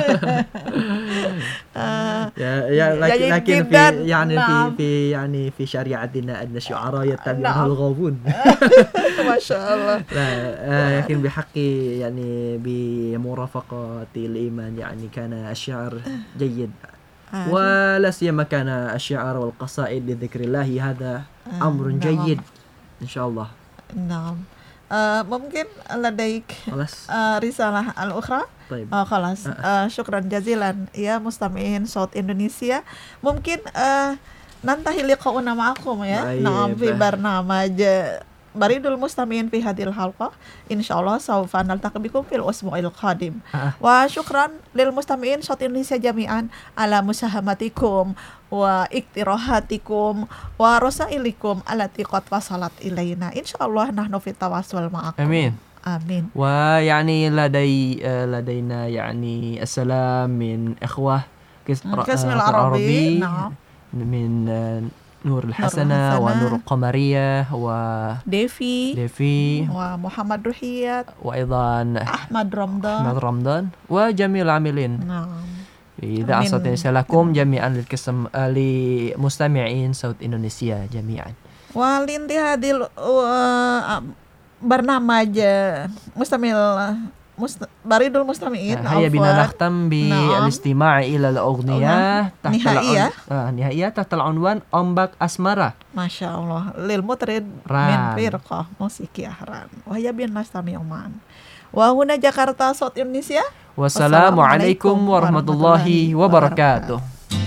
آه، يا يا لكن, جيد لكن في جداً. يعني نعم. في في يعني في شريعتنا أن الشعراء يتبعون نعم. الغاوون. ما شاء الله. لا آه، لكن بحق يعني بمرافقة الإيمان يعني كان الشعر جيد، آه، ولا سيما كان الشعر والقصائد لذكر الله، هذا آه، أمر نعم. جيد إن شاء الله. نعم. آه، ممكن لديك خلاص آه، رسالة الأخرى؟ طيب. Oh, خلاص. Uh, syukran jazilan ya mustami'in Sawt Indonesia. Mungkin uh, nantahi liqa'una ma'akum ya. Baik, Na'am fi bah. barnamaj baridul mustami'in fi hadhil halqah. Insyaallah sawfa naltaqi bikum fil usbu'il qadim. Ah. Wa syukran lil mustami'in Sawt Indonesia jami'an ala musahamatikum wa iktirahatikum wa rasailikum allati qad wasalat ilaina. Insyaallah nahnu fit tawassul ma'akum. آمين. Amin. ويعني لدي آه، لدينا يعني السلام من إخوة كس- من آه، قسم آه، العربي. نعم. من آه، نور الحسنة الحسنة. ونور القمرية وديفي Devi wa Muhammad Ruhiyat, وأيضا Ahmad Ramdan. أحمد رمضان وجميع العاملين Naam. إذا من- صوت إندونيسيا لكم جميعا للقسم آه، لمستمعين صوت إندونيسيا جميعا. Walintihadil uh, barnamaj mustamil must, baridul mustami'in. هيا بنا afwan. نختم نعم. بالاستماع إلى الأغنية تحت نهائية. العن... آه نهائية تحت العنوان أمبك أسمرة. Masya Allah. Lil mutrid Ran. min firqah musikiyah ran. Wahya bin nastami'u ma'an. Wa huna Jakarta Sawt Indonesia. والسلام عليكم ورحمة الله وبركاته.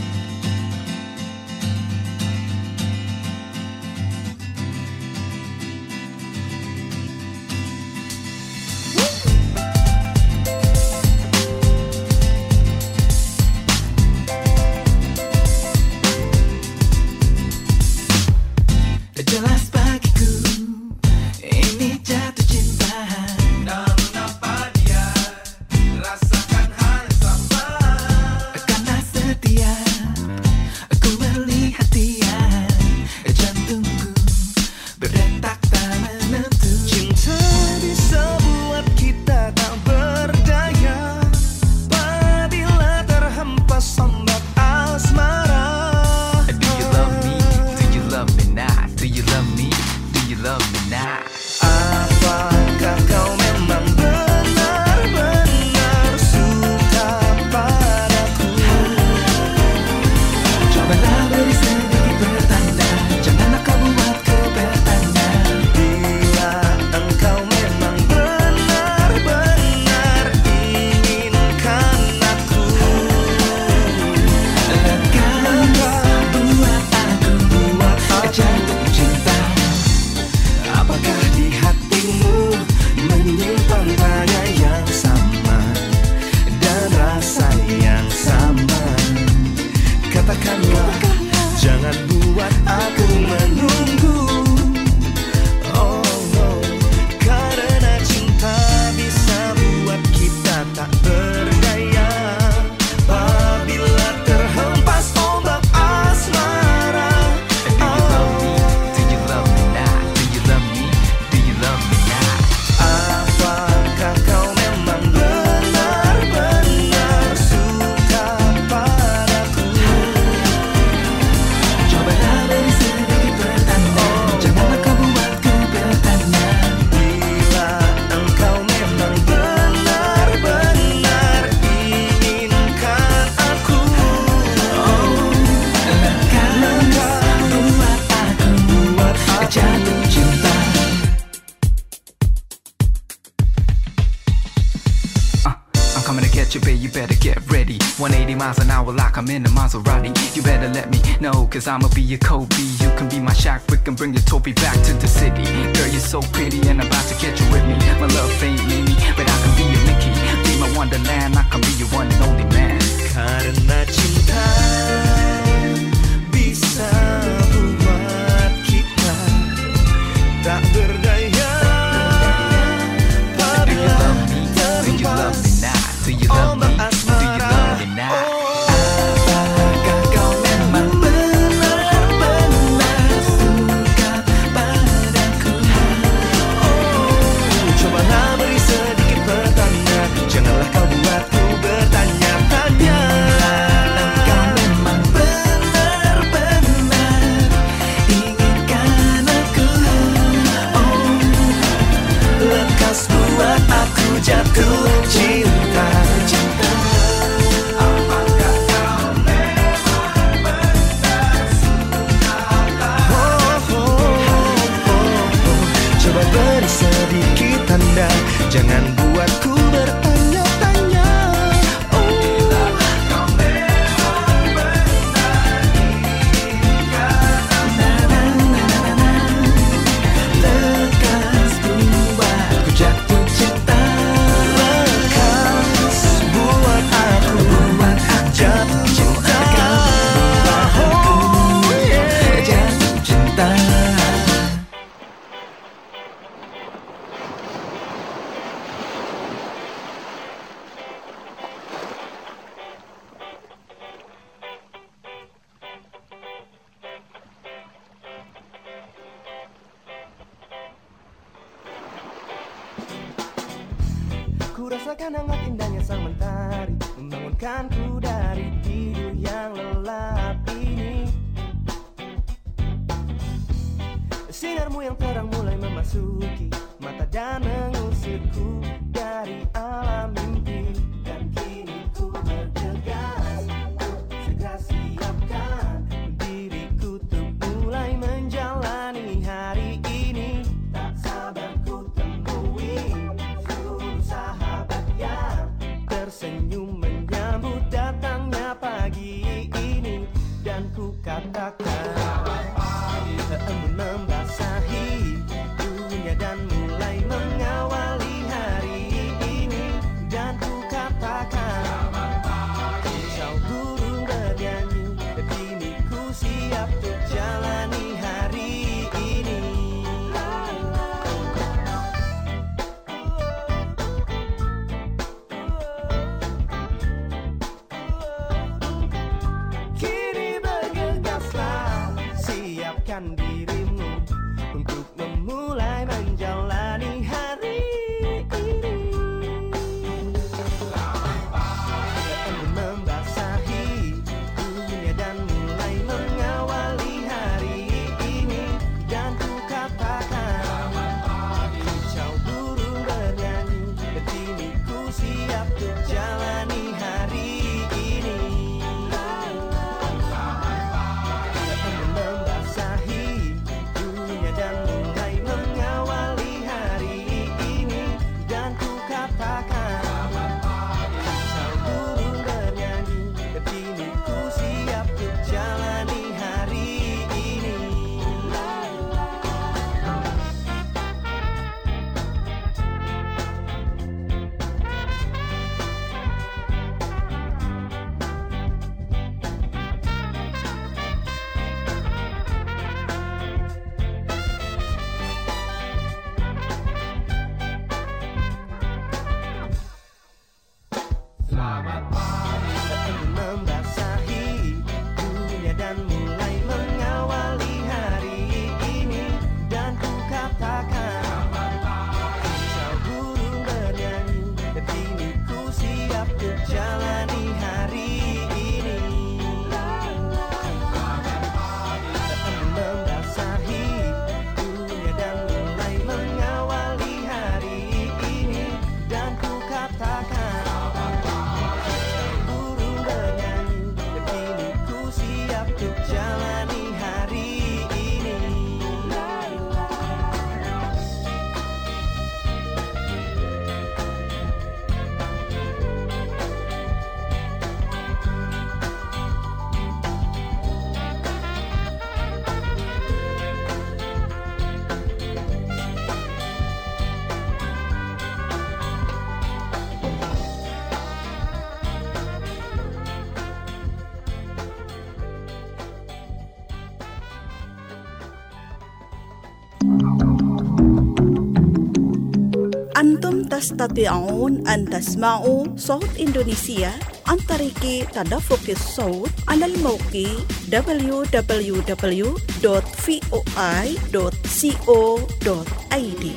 Jelas bagiku ini jatuh cinta. Namun apa dia rasakan hal yang sama. Karena setia coming to get you, babe, you better get ready. one eighty miles an hour like I'm in a Maserati. You better let me know, cause I'ma be your Kobe. You can be my Shaq, we can bring your Toby back to the city. Girl, you're so pretty and I'm about to get you with me. My love ain't Mimi, but I can be your Mickey. Be my wonderland, I can be your one and only man. Karena cinta bisa buat kita tak berdaya. Do you love me? Do you love me now? Do you love me? Do you love me now? Apakah kau memang benar-benar suka padaku? Oh, cobalah beri sedikit pertanda, janganlah kau buatku bertanya-tanya. Kau memang benar-benar inginkan aku. Oh, lekas buat aku jatuh cinta. Coba beri sedikit tanda, jangan buatku bertanya-tanya. Oh, lekas buatku jatuh cinta. Lekas buat aku jatuh cinta. Oh, yeah. Jatuh cinta. Ku rasakan hangat indahnya sang mentari membangunkanku dari tidur yang lelap ini. Sinarmu yang terang mulai memasuki mata dan mengusirku dari alam mimpi. Dan kini ku bergegas, segera siapkan diriku untuk mulai menjalani hari ini. Tak sabar ku temui seluruh sahabat yang tersenyum menyambut datangnya pagi ini. Dan ku katakan, embun membasahi dunia dan mulai mengawali hari ini. Dan ku katakan, kicau burung bernyanyi, dan kini ku siap untuk jalani hari ini. Kini bergegaslah, siapkan dirimu untuk memulai menjalani hari ini. Embun membasahi dunia dan mulai mengawali hari ini. Dan ku katakan, kicau burung bernyanyi, dan kini ku siap untuk jalani hari ini. Embun membasahi dunia dan mulai mengawali hari ini. Dan ku katakan, kicau burung bernyanyi, dan kini ku siap untuk jalani hari ini. أنتم تستطيعون أن تسمعوا صوت إندونيسيا عن طريق تدفق الصوت على الموقع دبليو دبليو دبليو دوت فوي دوت كو دوت اي دي.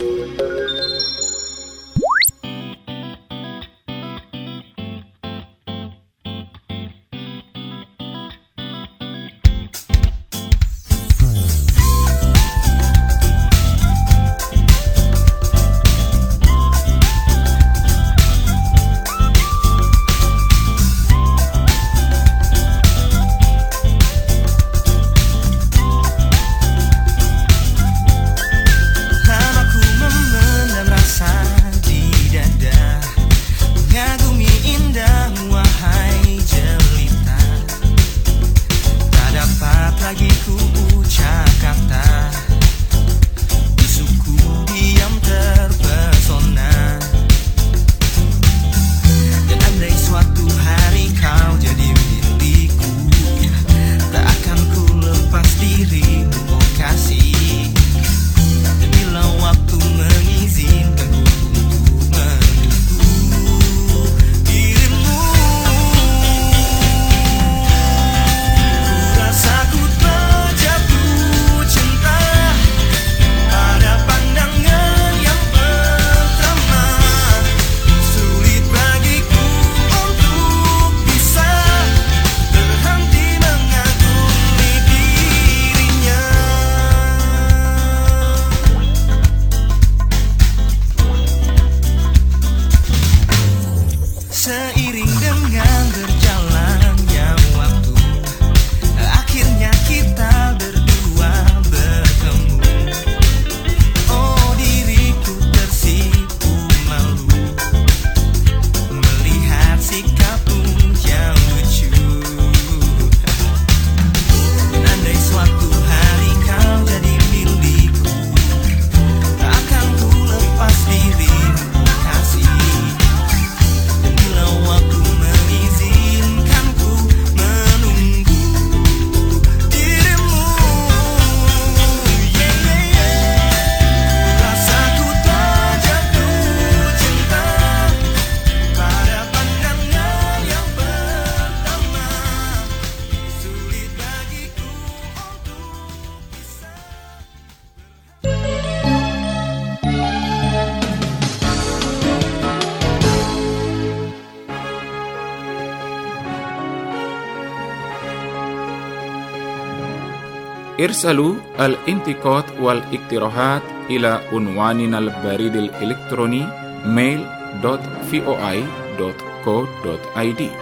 ارسلوا الانتقاد والاقتراحات إلى عنواننا البريد الإلكتروني mail dot voi dot co dot i d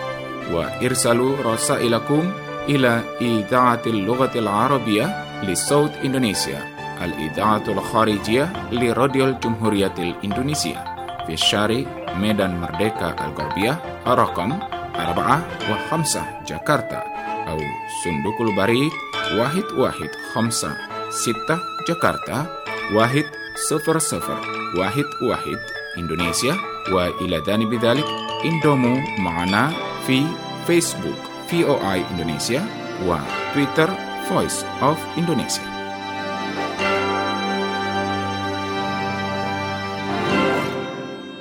وارسلوا رسائلكم إلى إذاعة اللغة العربية لصوت إندونيسيا الإذاعة الخارجية لراديو الجمهورية الإندونيسية في الشارع ميدان مردeka الغربية رقم أربعة وخمسة جاكرتا أو صندوق البريد واحد واحد خمسة ستة جاكرتا واحد صفر صفر واحد واحد إندونيسيا. وإلى جانب ذلك انضموا معنا في فيسبوك في او اي إندونيسيا وتويتر Voice of Indonesia.